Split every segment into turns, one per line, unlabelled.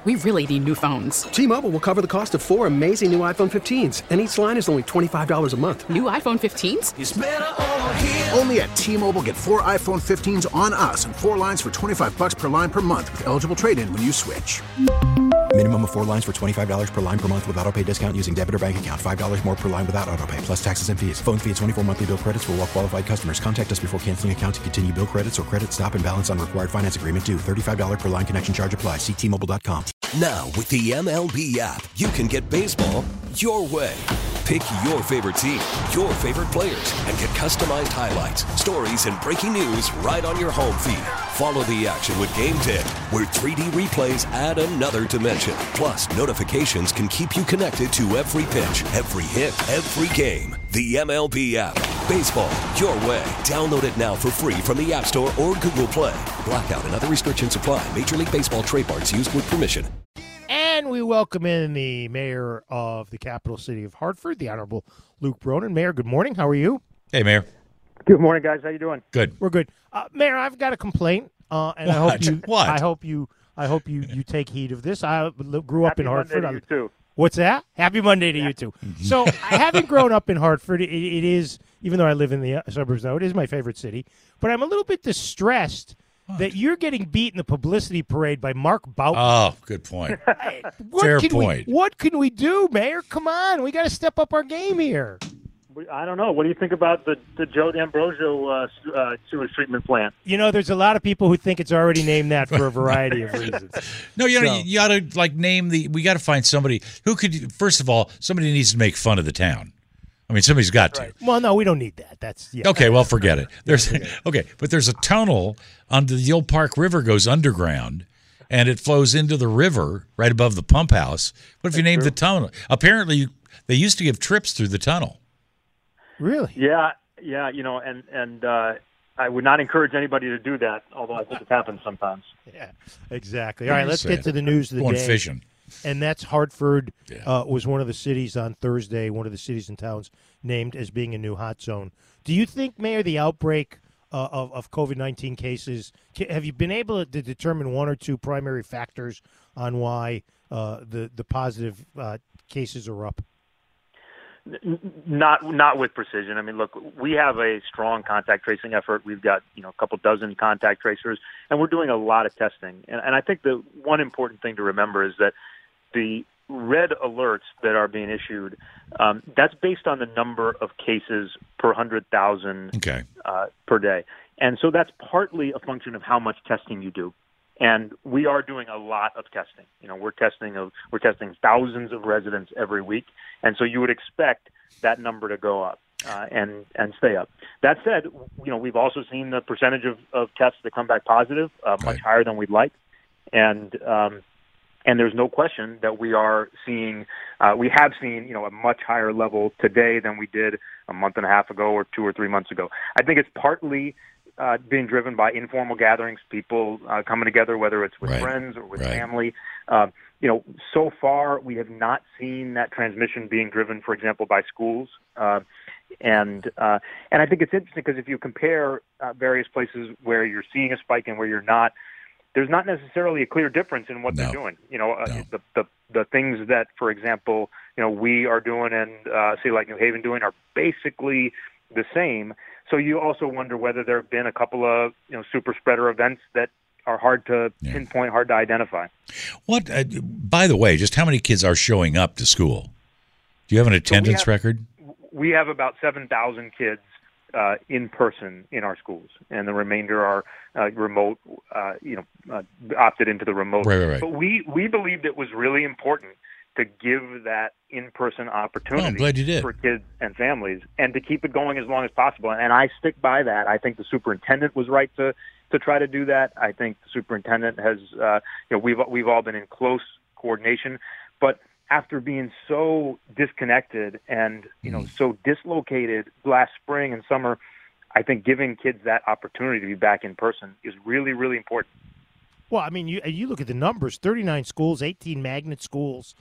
We really need new phones.
T-Mobile will cover the cost of 4 amazing new iPhone 15s, and each line is only $25 a month.
New iPhone 15s?
It's better over here.
Only at T-Mobile, get 4 iPhone 15s on us and 4 lines for $25 per line per month with eligible trade-in when you switch.
Minimum of 4 lines for $25 per line per month with autopay discount using debit or bank account. $5 more per line without autopay, plus taxes and fees. Phone fee at 24 monthly bill credits for well-qualified customers. Contact us before canceling account to continue bill credits or credit stop and balance on required finance agreement due. $35 per line connection charge applies. See T-Mobile.com.
Now, with the MLB app, you can get baseball your way. Pick your favorite team, your favorite players, and get customized highlights, stories, and breaking news right on your home feed. Follow the action with Game Day, where 3D replays add another dimension. Plus, notifications can keep you connected to every pitch, every hit, every game. The MLB app. Baseball your way. Download it now for free from the App Store or Google Play. Blackout and other restrictions apply. Major League Baseball trademarks used with permission.
And we welcome in the mayor of the capital city of Hartford, the Honorable Luke Bronin. Mayor, good morning. How are you?
Hey, Mayor.
Good morning, guys. How you doing?
Good.
We're good. Mayor, I've got a complaint, and I hope you take heed of this. I grew up in Hartford.
Monday to you too.
What's that? Happy Monday to you too. So, I haven't grown up in Hartford. It is, even though I live in the suburbs now, it is my favorite city. But I'm a little bit distressed that you're getting beat in the publicity parade by Mark Boughton.
Oh, good point. Fair point.
What can we do, Mayor? Come on. We got to step up our game here.
I don't know. What do you think about the Joe D'Ambrosio sewage treatment plant?
You know, there's a lot of people who think it's already named that for a variety of reasons.
No, you ought to name we got to find somebody who could. First of all, somebody needs to make fun of the town. I mean, somebody's got to.
Well, no, we don't need that.
Okay. Well, forget it. But there's a tunnel under the old Park River goes underground, and it flows into the river right above the pump house. What if you named the tunnel? Apparently, they used to give trips through the tunnel.
Really?
Yeah. You know, and I would not encourage anybody to do that, although I think it happens sometimes.
Yeah, exactly. All right, let's get to the news of the
day.
Fishing. And that's Hartford was one of the cities on Thursday, one of the cities and towns named as being a new hot zone. Do you think, Mayor, the outbreak of COVID-19 cases, have you been able to determine one or two primary factors on why the positive cases are up?
Not with precision. I mean, look, we have a strong contact tracing effort. We've got a couple dozen contact tracers, and we're doing a lot of testing. And I think the one important thing to remember is that the red alerts that are being issued, that's based on the number of cases per 100,000 per day. And so that's partly a function of how much testing you do. And we are doing a lot of testing. We're testing thousands of residents every week, and so you would expect that number to go up and stay up. That said, we've also seen the percentage of tests that come back positive much higher than we'd like, and there's no question that we have seen a much higher level today than we did a month and a half ago or 2 or 3 months ago. I think it's partly being driven by informal gatherings, people coming together, whether it's with friends or with family. So far we have not seen that transmission being driven, for example, by schools. And I think it's interesting because if you compare various places where you're seeing a spike and where you're not, there's not necessarily a clear difference in what they're doing. The things that, for example, we are doing and say like New Haven doing are basically the same. So you also wonder whether there have been a couple of super spreader events that are hard to pinpoint, hard to identify.
What? By the way, just how many kids are showing up to school? Do you have an attendance record?
We have about 7,000 kids in person in our schools, and the remainder are remote. Opted into the remote.
Right.
But we believed it was really important to give that in-person opportunity for kids and families and to keep it going as long as possible. And I stick by that. I think the superintendent was right to try to do that. I think the superintendent has, we've all been in close coordination. But after being so disconnected and, so dislocated last spring and summer, I think giving kids that opportunity to be back in person is really, really important.
Well, I mean, you look at the numbers, 39 schools, 18 magnet schools,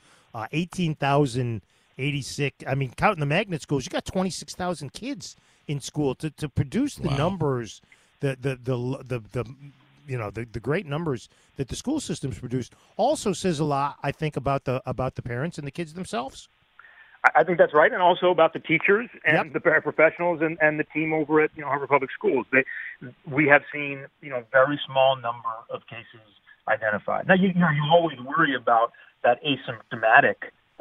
18,086. I mean, counting the magnet schools, you got 26,000 kids in school to produce the numbers, the the great numbers that the school system's produced also says a lot, I think, about the parents and the kids themselves.
I think that's right, and also about the teachers and the paraprofessionals and the team over at Harvard Public Schools. We have seen very small number of cases identified. Now you always worry about that asymptomatic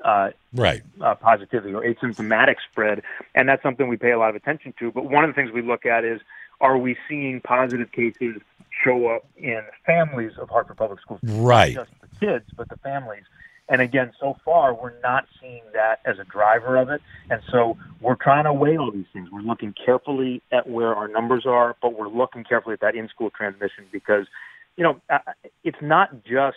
positivity or asymptomatic spread, and that's something we pay a lot of attention to. But one of the things we look at is, are we seeing positive cases show up in families of Hartford Public Schools?
Right.
Not just the kids, but the families. And again, so far, we're not seeing that as a driver of it. And so we're trying to weigh all these things. We're looking carefully at where our numbers are, but we're looking carefully at that in-school transmission because, it's not just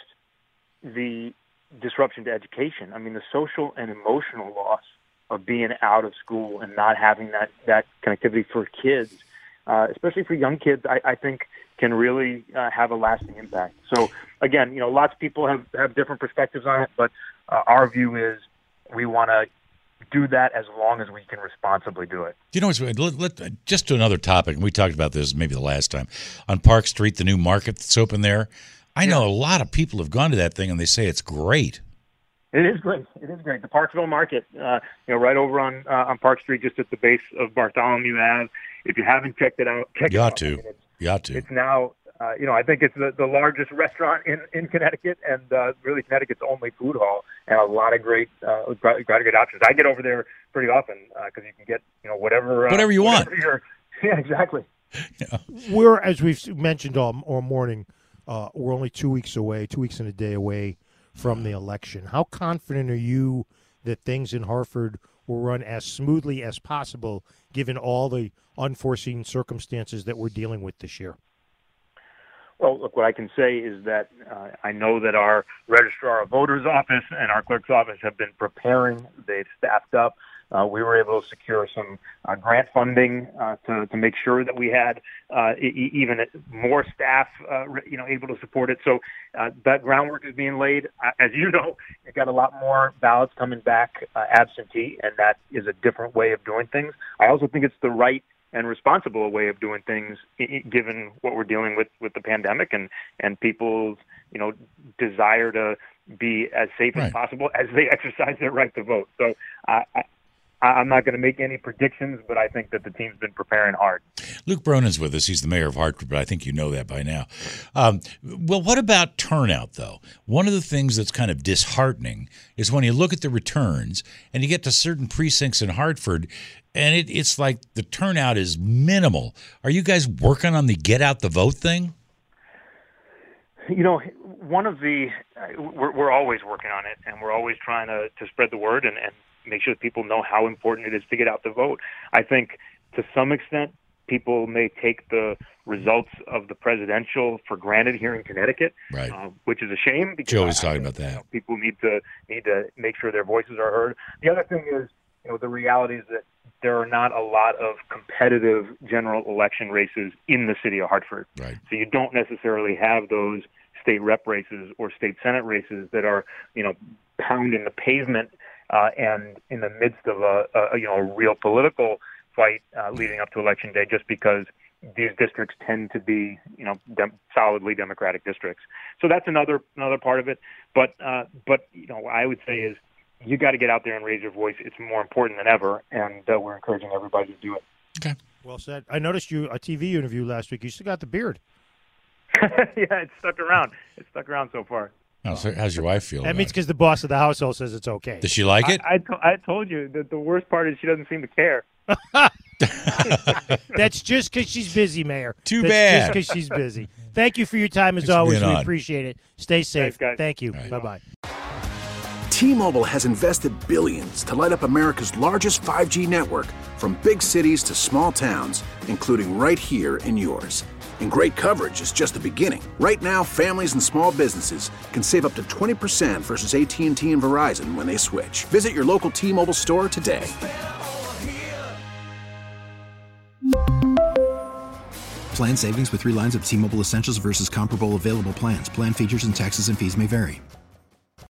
the disruption to education. I mean, the social and emotional loss of being out of school and not having that connectivity for kids, especially for young kids, I think can really have a lasting impact. So, again, lots of people have different perspectives on it, but our view is we want to do that as long as we can responsibly do it.
Just to another topic, and we talked about this maybe the last time, on Park Street, the new market that's open there. I know a lot of people have gone to that thing, and they say it's great.
It is great. It is great. The Parksville Market, right over on Park Street, just at the base of Bartholomew Ave. If you haven't checked it out, check it out.
You ought to.
It's now, I think it's the largest restaurant in Connecticut, and really Connecticut's only food hall, and a lot of great options. I get over there pretty often because you can get whatever
you want.
Yeah, exactly.
Yeah.
We're, as we've mentioned all morning, we're only 2 weeks and a day away from the election. How confident are you that things in Hartford will run as smoothly as possible, given all the unforeseen circumstances that we're dealing with this year?
Well, look, what I can say is that I know that our Registrar of Voters office and our clerk's office have been preparing. They've staffed up. We were able to secure some grant funding to make sure that we had even more staff, able to support it. So that groundwork is being laid. As you know, you've got a lot more ballots coming back absentee, and that is a different way of doing things. I also think it's the right and responsible way of doing things, given what we're dealing with the pandemic and people's desire to be as safe as possible as they exercise their right to vote. So I'm not going to make any predictions, but I think that the team's been preparing hard.
Luke Bronin's with us. He's the mayor of Hartford, but I think you know that by now. Well, what about turnout, though? One of the things that's kind of disheartening is when you look at the returns and you get to certain precincts in Hartford, and it's like the turnout is minimal. Are you guys working on the get out the vote thing?
One of the we're always working on it, and we're always trying to spread the word and make sure that people know how important it is to get out the vote. I think to some extent people may take the results of the presidential for granted here in Connecticut, which is a shame because
Joe was talking about that.
People need to make sure their voices are heard. The other thing is, the reality is that there are not a lot of competitive general election races in the city of Hartford.
Right.
So you don't necessarily have those state rep races or state senate races that are, pounding the pavement and in the midst of a real political fight leading up to Election Day, just because these districts tend to be, solidly Democratic districts. So that's another part of it. But I would say is you got to get out there and raise your voice. It's more important than ever, and we're encouraging everybody to do it.
Okay. Well said. I noticed you a TV interview last week. You still got the beard.
Yeah, it's stuck around. It's stuck around so far.
Oh, so how's your wife feel?
That means because the boss of the household says it's okay.
Does she like it?
I told you that the worst part is she doesn't seem to care.
That's just because she's busy, Mayor.
Too
That's
bad.
just because she's busy. Thank you for your time as always. We appreciate it. Stay safe.
Thanks, guys.
Thank you.
Right.
Bye-bye.
T-Mobile has invested billions to light up America's largest 5G network, from big cities to small towns, including right here in yours. And great coverage is just the beginning. Right now, families and small businesses can save up to 20% versus AT&T and Verizon when they switch. Visit your local T-Mobile store today.
Plan savings with 3 lines of T-Mobile Essentials versus comparable available plans. Plan features and taxes and fees may vary.